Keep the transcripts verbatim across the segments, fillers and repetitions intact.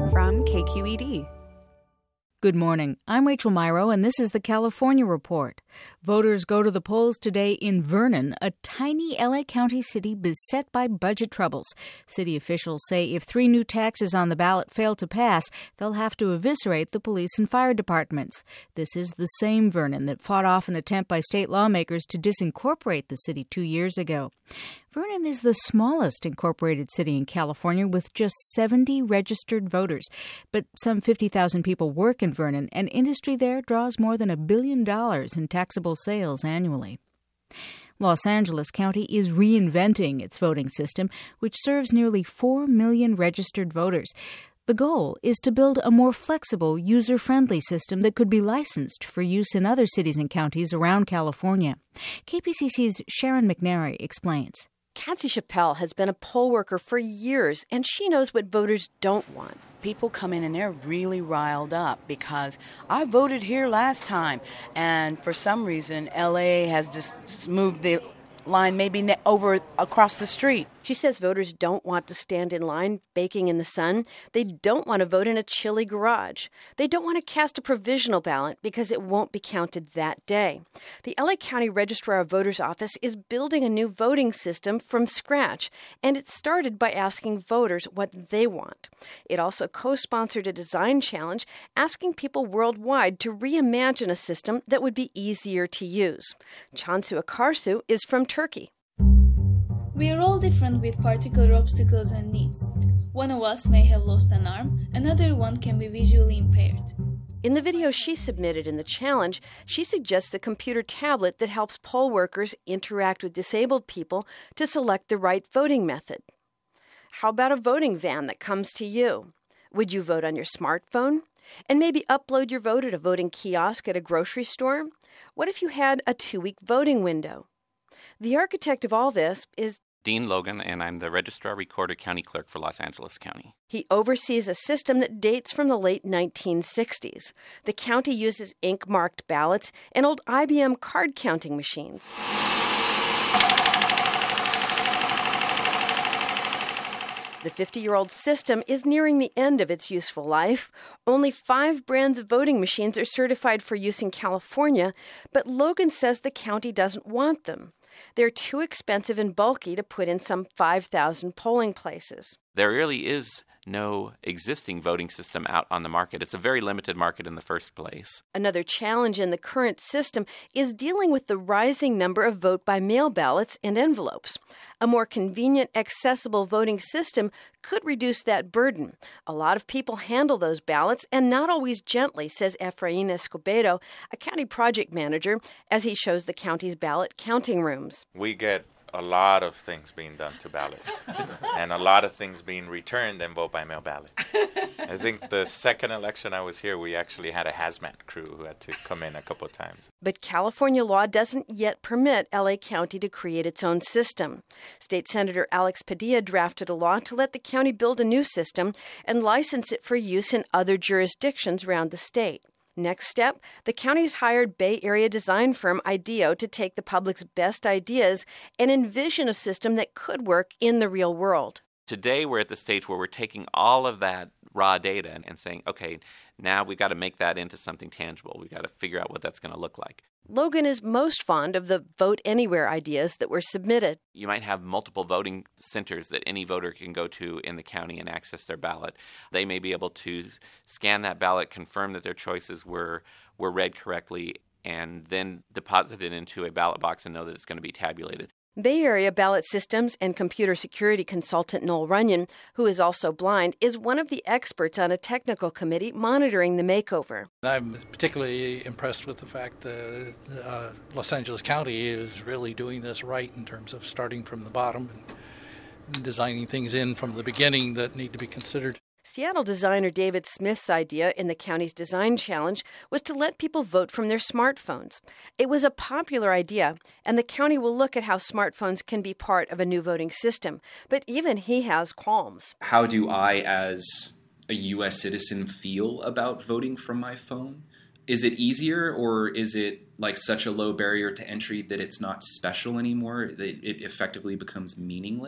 from K Q E D. Good morning. I'm Rachel Myrow, and this is the California Report. Voters go to the polls today in Vernon, a tiny L A County city beset by budget troubles. City officials say if three new taxes on the ballot fail to pass, they'll have to eviscerate the police and fire departments. This is the same Vernon that fought off an attempt by state lawmakers to disincorporate the city two years ago. Vernon is the smallest incorporated city in California with just seventy registered voters. But some fifty thousand people work in Vernon, and industry there draws more than a billion dollars in taxable sales annually. Los Angeles County is reinventing its voting system, which serves nearly four million registered voters. The goal is to build a more flexible, user-friendly system that could be licensed for use in other cities and counties around California. K P C C's Sharon McNary explains. Kathy Chappelle has been a poll worker for years, and she knows what voters don't want. People come in and they're really riled up because I voted here last time, and for some reason, L A has just moved the line maybe ne- over across the street. She says voters don't want to stand in line baking in the sun. They don't want to vote in a chilly garage. They don't want to cast a provisional ballot because it won't be counted that day. The L A County Registrar of Voters Office is building a new voting system from scratch, and it started by asking voters what they want. It also co-sponsored a design challenge asking people worldwide to reimagine a system that would be easier to use. Cansu Akarsu is from Turkey. We are all different with particular obstacles and needs. One of us may have lost an arm, another one can be visually impaired. In the video she submitted in the challenge, she suggests a computer tablet that helps poll workers interact with disabled people to select the right voting method. How about a voting van that comes to you? Would you vote on your smartphone? And maybe upload your vote at a voting kiosk at a grocery store? What if you had a two-week voting window? The architect of all this is Dean Logan, and I'm the Registrar Recorder County Clerk for Los Angeles County. He oversees a system that dates from the late nineteen sixties. The county uses ink-marked ballots and old I B M card counting machines. The fifty-year-old system is nearing the end of its useful life. Only five brands of voting machines are certified for use in California, but Logan says the county doesn't want them. They're too expensive and bulky to put in some five thousand polling places. There really is no existing voting system out on the market. It's a very limited market in the first place. Another challenge in the current system is dealing with the rising number of vote-by-mail ballots and envelopes. A more convenient, accessible voting system could reduce that burden. A lot of people handle those ballots, and not always gently, says Efrain Escobedo, a county project manager, as he shows the county's ballot counting rooms. We get a lot of things being done to ballots and a lot of things being returned and vote-by-mail ballots. I think the second election I was here, we actually had a hazmat crew who had to come in a couple of times. But California law doesn't yet permit L A County to create its own system. State Senator Alex Padilla drafted a law to let the county build a new system and license it for use in other jurisdictions around the state. Next step, the county's hired Bay Area design firm IDEO to take the public's best ideas and envision a system that could work in the real world. Today, we're at the stage where we're taking all of that raw data and saying, okay, now we've got to make that into something tangible. We've got to figure out what that's going to look like. Logan is most fond of the Vote Anywhere ideas that were submitted. You might have multiple voting centers that any voter can go to in the county and access their ballot. They may be able to scan that ballot, confirm that their choices were, were read correctly, and then deposit it into a ballot box and know that it's going to be tabulated. Bay Area Ballot Systems and computer security consultant Noel Runyon, who is also blind, is one of the experts on a technical committee monitoring the makeover. I'm particularly impressed with the fact that uh, Los Angeles County is really doing this right in terms of starting from the bottom and designing things in from the beginning that need to be considered. Seattle designer David Smith's idea in the county's design challenge was to let people vote from their smartphones. It was a popular idea, and the county will look at how smartphones can be part of a new voting system. But even he has qualms. How do I, as a U S citizen, feel about voting from my phone? Is it easier, or is it like such a low barrier to entry that it's not special anymore, that it effectively becomes meaningless?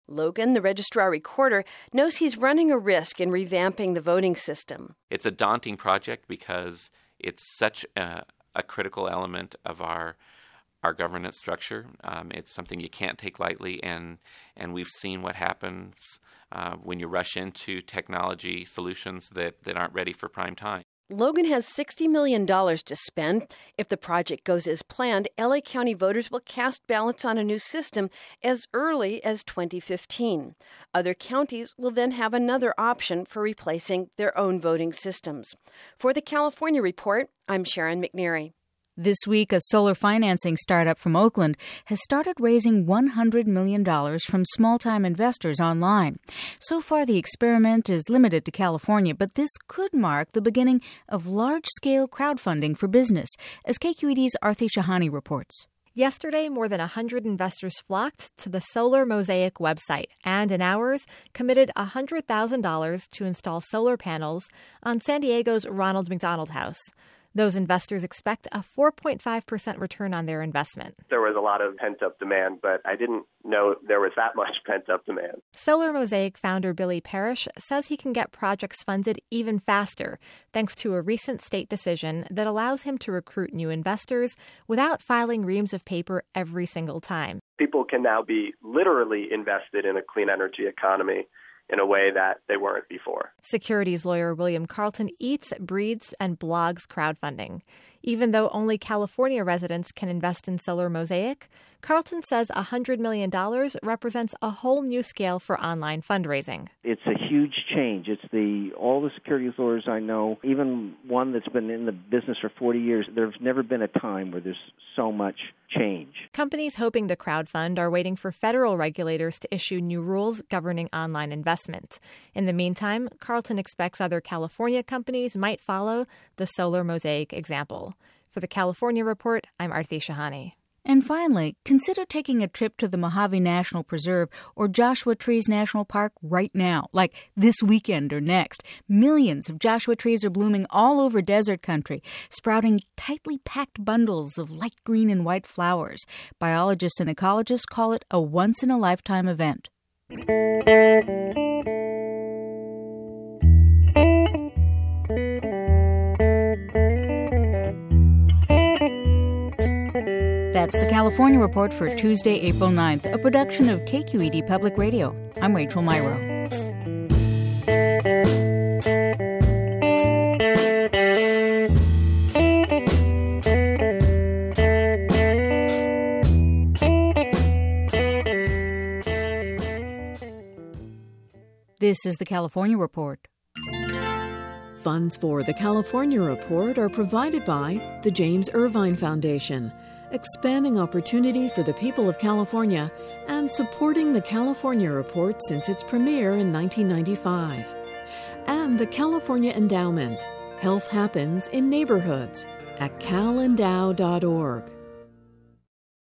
Logan, the registrar recorder, knows he's running a risk in revamping the voting system. It's a daunting project because it's such a, a critical element of our our governance structure. Um, it's something you can't take lightly, and and we've seen what happens uh, when you rush into technology solutions that, that aren't ready for prime time. Logan has sixty million dollars to spend. If the project goes as planned, L A County voters will cast ballots on a new system as early as twenty fifteen. Other counties will then have another option for replacing their own voting systems. For the California Report, I'm Sharon McNeary. This week, a solar financing startup from Oakland has started raising one hundred million dollars from small-time investors online. So far, the experiment is limited to California, but this could mark the beginning of large-scale crowdfunding for business, as K Q E D's Arthi Shahani reports. Yesterday, more than one hundred investors flocked to the Solar Mosaic website and, in hours, committed one hundred thousand dollars to install solar panels on San Diego's Ronald McDonald House. Those investors expect a four point five percent return on their investment. There was a lot of pent-up demand, but I didn't know there was that much pent-up demand. Solar Mosaic founder Billy Parrish says he can get projects funded even faster thanks to a recent state decision that allows him to recruit new investors without filing reams of paper every single time. People can now be literally invested in a clean energy economy in a way that they weren't before. Securities lawyer William Carlton eats, breathes, and blogs crowdfunding. Even though only California residents can invest in Solar Mosaic, Carlton says one hundred million dollars represents a whole new scale for online fundraising. It's a huge change. It's the all the securities lawyers I know, even one that's been in the business for forty years, there's never been a time where there's so much change. Companies hoping to crowdfund are waiting for federal regulators to issue new rules governing online investment. In the meantime, Carlton expects other California companies might follow the Solar Mosaic example. For the California Report, I'm Arthi Shahani. And finally, consider taking a trip to the Mojave National Preserve or Joshua Trees National Park right now, like this weekend or next. Millions of Joshua trees are blooming all over desert country, sprouting tightly packed bundles of light green and white flowers. Biologists and ecologists call it a once-in-a-lifetime event. That's the California Report for Tuesday, April ninth, a production of K Q E D Public Radio. I'm Rachel Myrow. This is the California Report. Funds for the California Report are provided by the James Irvine Foundation, expanding opportunity for the people of California and supporting the California Report since its premiere in nineteen ninety-five. And the California Endowment. Health happens in neighborhoods at cal endow dot org.